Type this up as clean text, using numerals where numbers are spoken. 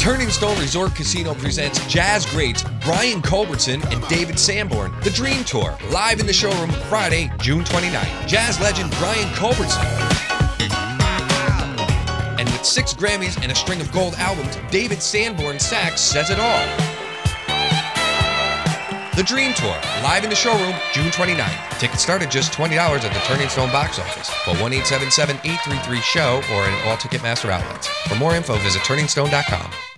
Turning Stone Resort Casino presents jazz greats Brian Culbertson and David Sanborn, The Dream Tour, live in the showroom Friday, June 29th. Jazz legend Brian Culbertson. And with 6 Grammys and a string of gold albums, David Sanborn sax says it all. The Dream Tour, live in the showroom, June 29th. Tickets start at just $20 at the Turning Stone box office. Call 1-877-833-SHOW or in all Ticketmaster outlets. For more info, visit turningstone.com.